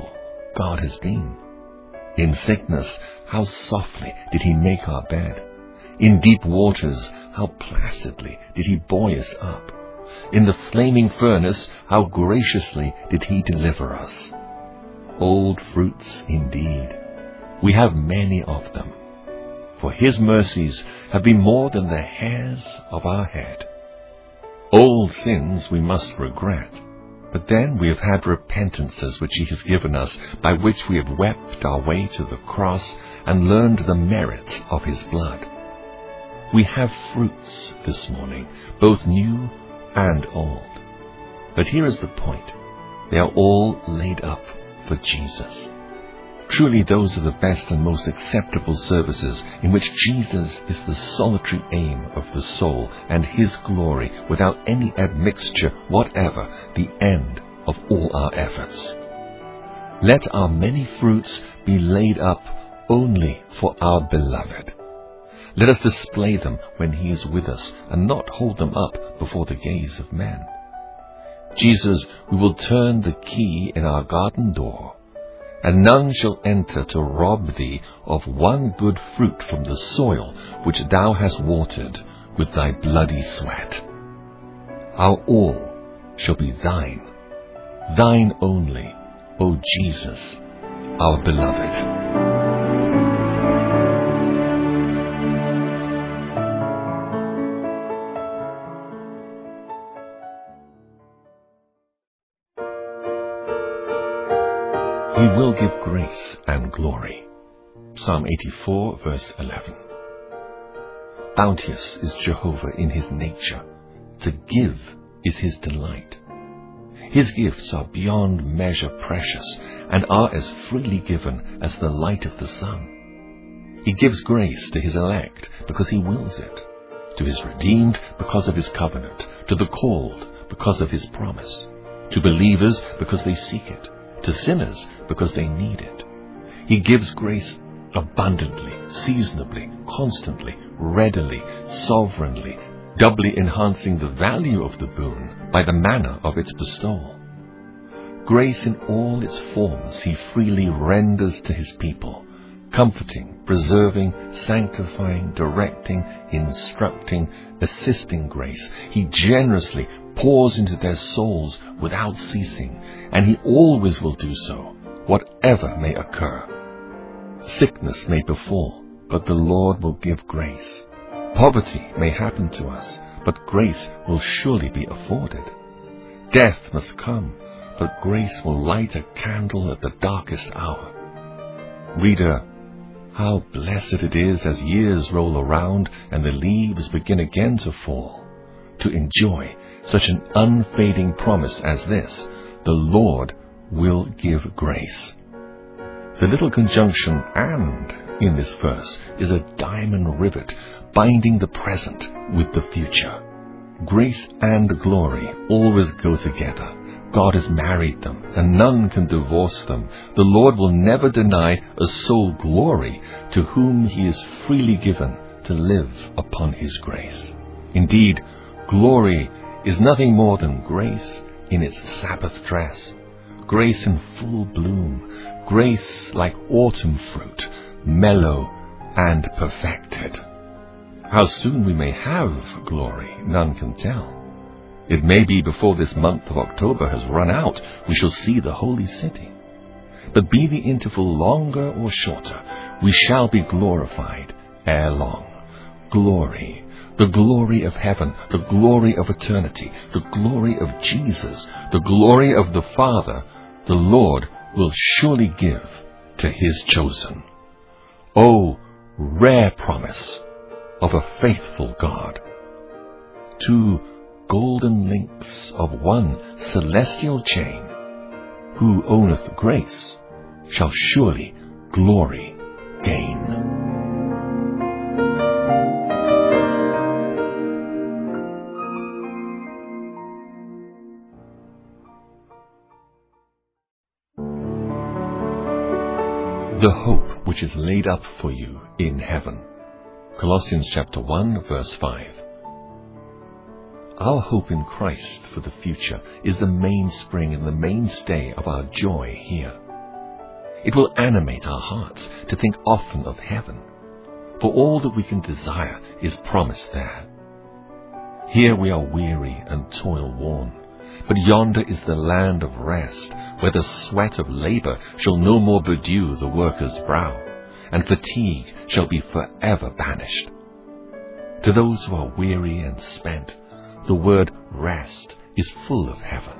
God has been. In sickness, how softly did he make our bed. In deep waters, how placidly did he buoy us up. In the flaming furnace, how graciously did he deliver us. Old fruits indeed. We have many of them. For his mercies have been more than the hairs of our head. Old sins we must regret, but then we have had repentances which he has given us, by which we have wept our way to the cross and learned the merit of his blood. We have fruits this morning, both new and old. But here is the point. They are all laid up for Jesus. Truly those are the best and most acceptable services in which Jesus is the solitary aim of the soul and his glory, without any admixture whatever, the end of all our efforts. Let our many fruits be laid up only for our beloved. Let us display them when he is with us, and not hold them up before the gaze of men. Jesus, we will turn the key in our garden door, and none shall enter to rob thee of one good fruit from the soil which thou hast watered with thy bloody sweat. Our all shall be thine, thine only, O Jesus, our beloved. He will give grace and glory. Psalm 84, verse 11. Bounteous is Jehovah in his nature. To give is his delight. His gifts are beyond measure precious, and are as freely given as the light of the sun. He gives grace to his elect because he wills it, to his redeemed because of his covenant, to the called because of his promise, to believers because they seek it, to sinners because they need it. He gives grace abundantly, seasonably, constantly, readily, sovereignly, doubly enhancing the value of the boon by the manner of its bestowal. Grace in all its forms he freely renders to his people, comforting, preserving, sanctifying, directing, instructing, assisting grace. He generously pours into their souls without ceasing, and he always will do so, whatever may occur. Sickness may befall, but the Lord will give grace. Poverty may happen to us, but grace will surely be afforded. Death must come, but grace will light a candle at the darkest hour. Reader, how blessed it is as years roll around and the leaves begin again to fall, to enjoy such an unfading promise as this: the Lord will give grace. The little conjunction "and" in this verse is a diamond rivet binding the present with the future. Grace and glory always go together. God has married them, and none can divorce them. The Lord will never deny a soul glory to whom he is freely given to live upon his grace. Indeed, glory is nothing more than grace in its Sabbath dress, grace in full bloom, grace like autumn fruit, mellow and perfected. How soon we may have glory, none can tell. It may be before this month of October has run out, we shall see the holy city. But be the interval longer or shorter, we shall be glorified ere long. Glory, the glory of heaven, the glory of eternity, the glory of Jesus, the glory of the Father, the Lord will surely give to his chosen. Oh, rare promise of a faithful God! 2 golden links of one celestial chain, who owneth grace shall surely glory gain. The hope which is laid up for you in heaven. Colossians chapter 1, verse 5. Our hope in Christ for the future is the mainspring and the mainstay of our joy here. It will animate our hearts to think often of heaven, for all that we can desire is promised there. Here we are weary and toil-worn, but yonder is the land of rest, where the sweat of labor shall no more bedew the worker's brow, and fatigue shall be forever banished. To those who are weary and spent, the word rest is full of heaven.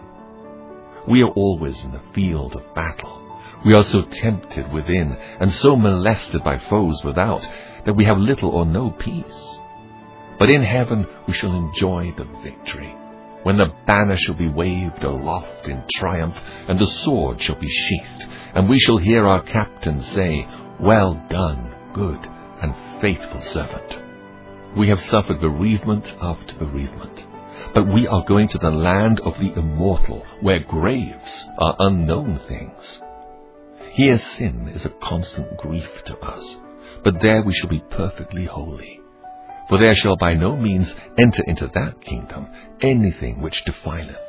We are always in the field of battle. We are so tempted within, and so molested by foes without, that we have little or no peace. But in heaven we shall enjoy the victory, when the banner shall be waved aloft in triumph, and the sword shall be sheathed, and we shall hear our captain say, "Well done, good and faithful servant." We have suffered bereavement after bereavement, but we are going to the land of the immortal, where graves are unknown things. Here sin is a constant grief to us, but there we shall be perfectly holy. For there shall by no means enter into that kingdom anything which defileth.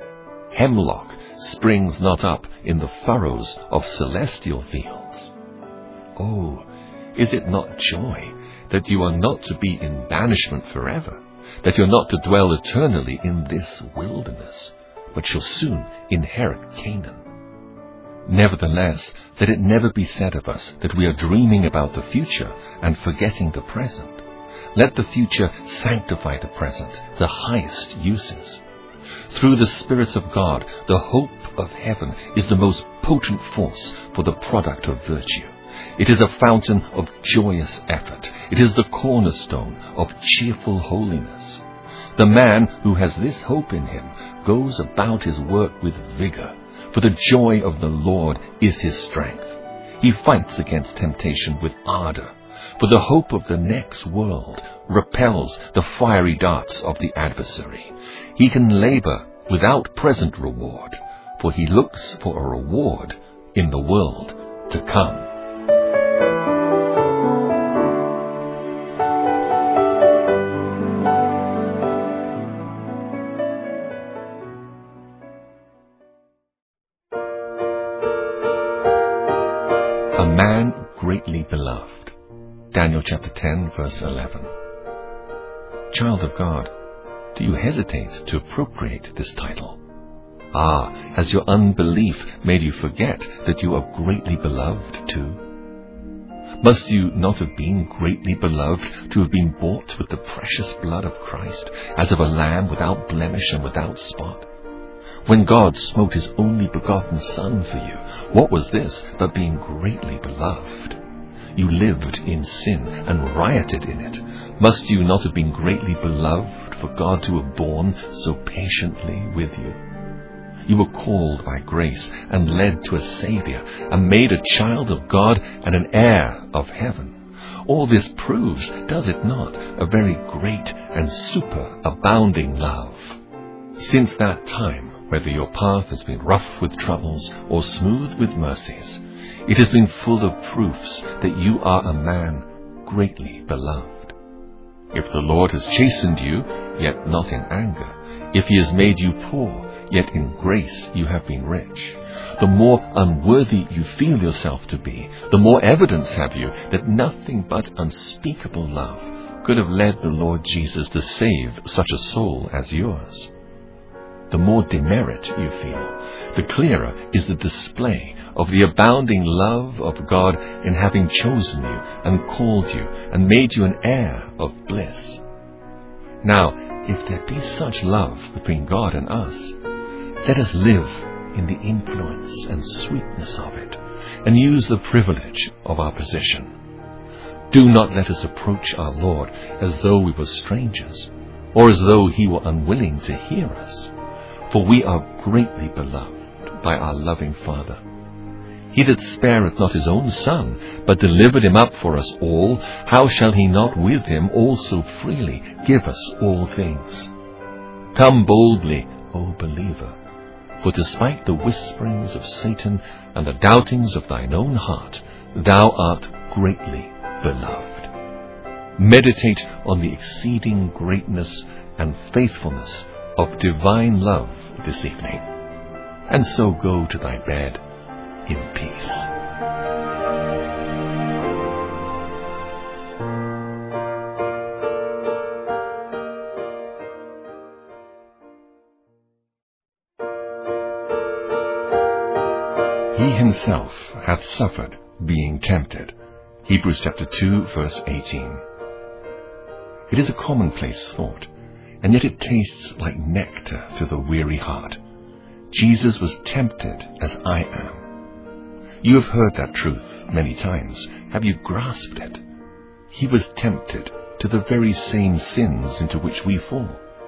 Hemlock springs not up in the furrows of celestial fields. Oh, is it not joy that you are not to be in banishment forever, that you are not to dwell eternally in this wilderness, but shall soon inherit Canaan? Nevertheless, let it never be said of us that we are dreaming about the future and forgetting the present. Let the future sanctify the present, the highest uses. Through the spirits of God, the hope of heaven is the most potent force for the product of virtue. It is a fountain of joyous effort. It is the cornerstone of cheerful holiness. The man who has this hope in him goes about his work with vigor, for the joy of the Lord is his strength. He fights against temptation with ardor, for the hope of the next world repels the fiery darts of the adversary. He can labor without present reward, for he looks for a reward in the world to come. A man greatly beloved. Daniel chapter 10, verse 11. Child of God, do you hesitate to appropriate this title? Has your unbelief made you forget that you are greatly beloved too? Must you not have been greatly beloved to have been bought with the precious blood of Christ, as of a lamb without blemish and without spot? When God smote his only begotten Son for you, what was this but being greatly beloved? You lived in sin and rioted in it. Must you not have been greatly beloved for God to have borne so patiently with you? You were called by grace and led to a Savior, and made a child of God and an heir of heaven. All this proves, does it not, a very great and superabounding love? Since that time, whether your path has been rough with troubles or smooth with mercies, it has been full of proofs that you are a man greatly beloved. If the Lord has chastened you, yet not in anger, if he has made you poor, yet in grace you have been rich, the more unworthy you feel yourself to be, the more evidence have you that nothing but unspeakable love could have led the Lord Jesus to save such a soul as yours. The more demerit you feel, the clearer is the display of the abounding love of God in having chosen you and called you and made you an heir of bliss. Now, if there be such love between God and us, let us live in the influence and sweetness of it, and use the privilege of our position. Do not let us approach our Lord as though we were strangers, or as though he were unwilling to hear us, for we are greatly beloved by our loving Father. He that spareth not his own Son, but delivered him up for us all, how shall he not with him also freely give us all things? Come boldly, O believer, for despite the whisperings of Satan and the doubtings of thine own heart, thou art greatly beloved. Meditate on the exceeding greatness and faithfulness of divine love this evening, and so go to thy bed in peace. himself hath suffered, being tempted. Hebrews chapter 2, verse 18. It is a commonplace thought, and yet it tastes like nectar to the weary heart. Jesus was tempted as I am. You have heard that truth many times. Have you grasped it? He was tempted to the very same sins into which we fall.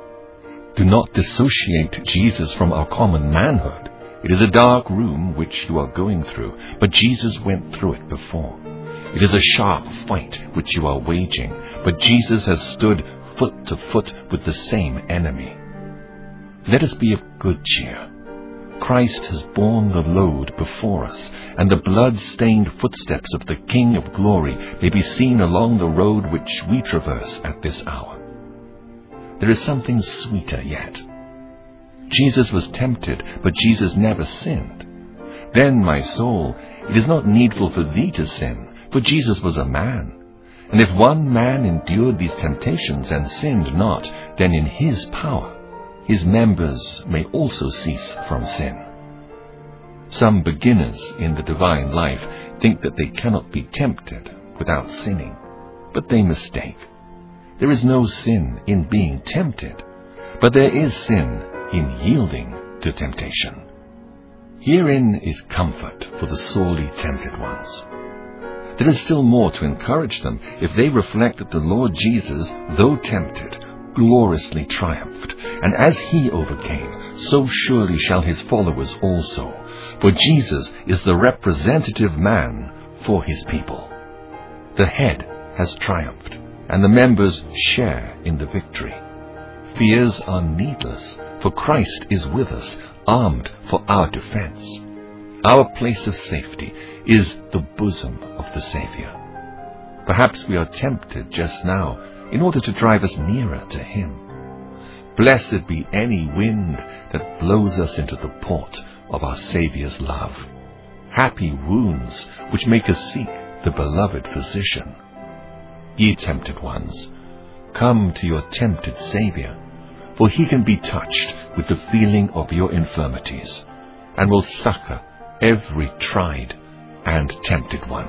Do not dissociate Jesus from our common manhood. It is a dark room which you are going through, but Jesus went through it before. It is a sharp fight which you are waging, but Jesus has stood foot to foot with the same enemy. Let us be of good cheer. Christ has borne the load before us, and the blood-stained footsteps of the King of Glory may be seen along the road which we traverse at this hour. There is something sweeter yet. Jesus was tempted, but Jesus never sinned. Then, my soul, it is not needful for thee to sin, for Jesus was a man. And if one man endured these temptations and sinned not, then in his power his members may also cease from sin. Some beginners in the divine life think that they cannot be tempted without sinning, but they mistake. There is no sin in being tempted, but there is sin in yielding to temptation. Herein is comfort for the sorely tempted ones. There is still more to encourage them if they reflect that the Lord Jesus, though tempted, gloriously triumphed, and as he overcame, so surely shall his followers also, for Jesus is the representative man for his people. The head has triumphed, and the members share in the victory. Fears are needless, for Christ is with us, armed for our defense. Our place of safety is the bosom of the Savior. Perhaps we are tempted just now in order to drive us nearer to him. Blessed be any wind that blows us into the port of our Saviour's love. Happy wounds which make us seek the beloved physician. Ye tempted ones, come to your tempted Saviour, for he can be touched with the feeling of your infirmities, and will succor every tried and tempted one.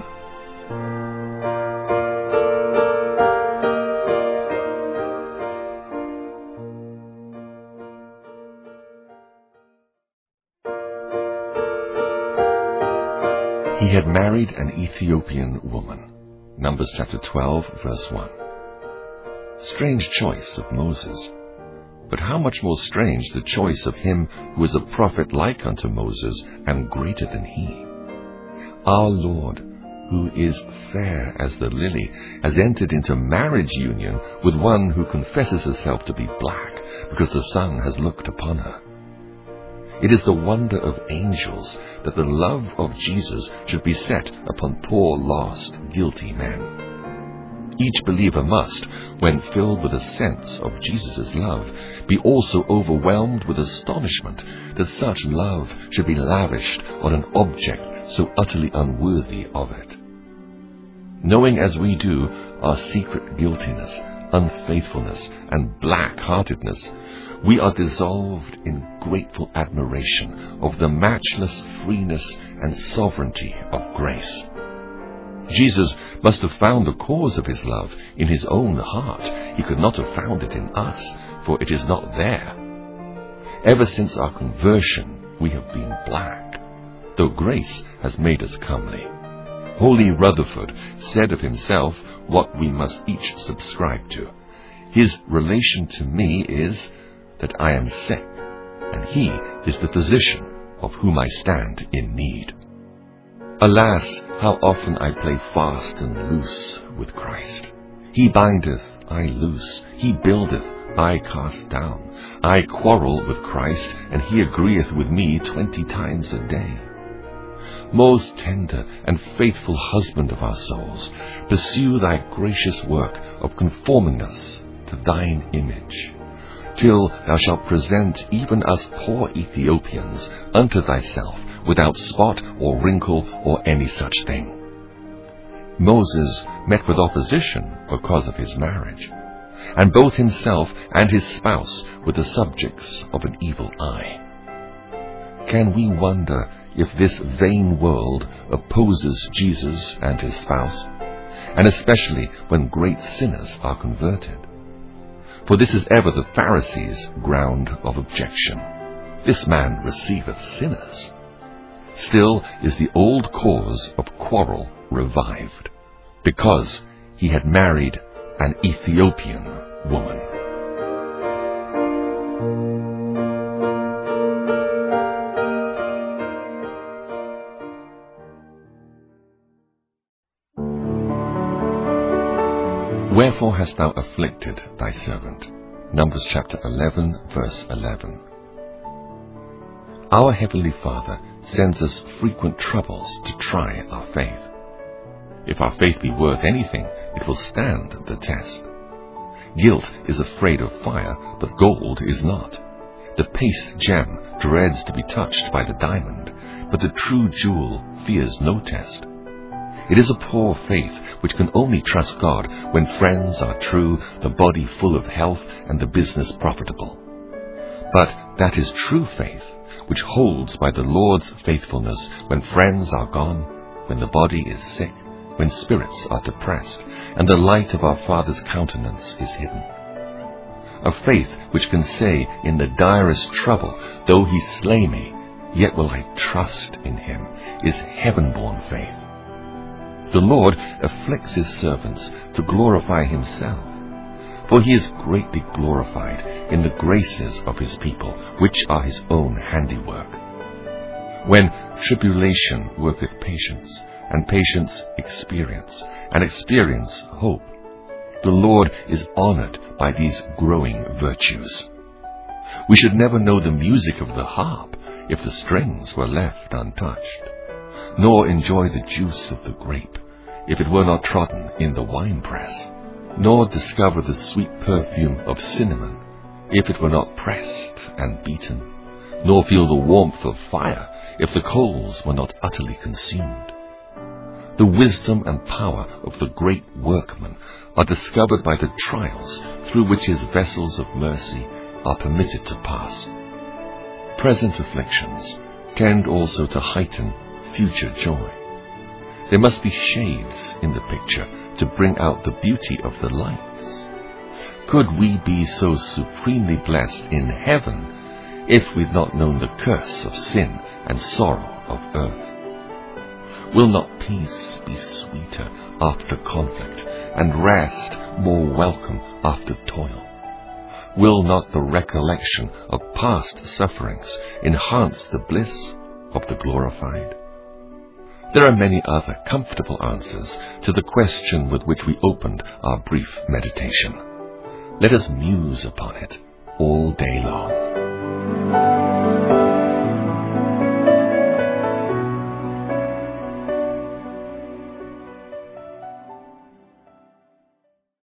He had married an Ethiopian woman. Numbers chapter 12, verse 1. Strange choice of Moses. But how much more strange the choice of him who is a prophet like unto Moses and greater than he. Our Lord, who is fair as the lily, has entered into marriage union with one who confesses herself to be black because the sun has looked upon her. It is the wonder of angels that the love of Jesus should be set upon poor, lost, guilty men. Each believer must, when filled with a sense of Jesus' love, be also overwhelmed with astonishment that such love should be lavished on an object so utterly unworthy of it. Knowing as we do our secret guiltiness, unfaithfulness, and black-heartedness, we are dissolved in grateful admiration of the matchless freeness and sovereignty of grace. Jesus must have found the cause of his love in his own heart. He could not have found it in us, for it is not there. Ever since our conversion, we have been black, though grace has made us comely. Holy Rutherford said of himself what we must each subscribe to. His relation to me is that I am sick, and he is the physician of whom I stand in need. Alas, how often I play fast and loose with Christ. He bindeth, I loose. He buildeth, I cast down. I quarrel with Christ, and he agreeth with me 20 times a day. Most tender and faithful husband of our souls, pursue thy gracious work of conforming us to thine image, till thou shalt present even us poor Ethiopians unto thyself, without spot or wrinkle or any such thing. Moses met with opposition because of his marriage, and both himself and his spouse were the subjects of an evil eye. Can we wonder if this vain world opposes Jesus and his spouse, and especially when great sinners are converted. For this is ever the Pharisees' ground of objection. This man receiveth sinners. Still is the old cause of quarrel revived, because he had married an Ethiopian woman. Wherefore hast thou afflicted thy servant? Numbers chapter 11, verse 11. Our Heavenly Father sends us frequent troubles to try our faith. If our faith be worth anything, it will stand the test. Guilt is afraid of fire, but gold is not. The paste gem dreads to be touched by the diamond, but the true jewel fears no test. It is a poor faith which can only trust God when friends are true, the body full of health, and the business profitable. But that is true faith, which holds by the Lord's faithfulness when friends are gone, when the body is sick, when spirits are depressed, and the light of our Father's countenance is hidden. A faith which can say in the direst trouble, though he slay me, yet will I trust in him, is heaven-born faith. The Lord afflicts his servants to glorify himself, for he is greatly glorified in the graces of his people, which are his own handiwork. When tribulation worketh patience, and patience experience, and experience hope, the Lord is honored by these growing virtues. We should never know the music of the harp if the strings were left untouched, nor enjoy the juice of the grape if it were not trodden in the winepress, nor discover the sweet perfume of cinnamon if it were not pressed and beaten, nor feel the warmth of fire if the coals were not utterly consumed. The wisdom and power of the great workman are discovered by the trials through which his vessels of mercy are permitted to pass. Present afflictions tend also to heighten future joy. There must be shades in the picture to bring out the beauty of the lights. Could we be so supremely blessed in heaven if we'd not known the curse of sin and sorrow of earth? Will not peace be sweeter after conflict, and rest more welcome after toil? Will not the recollection of past sufferings enhance the bliss of the glorified? There are many other comfortable answers to the question with which we opened our brief meditation. Let us muse upon it all day long.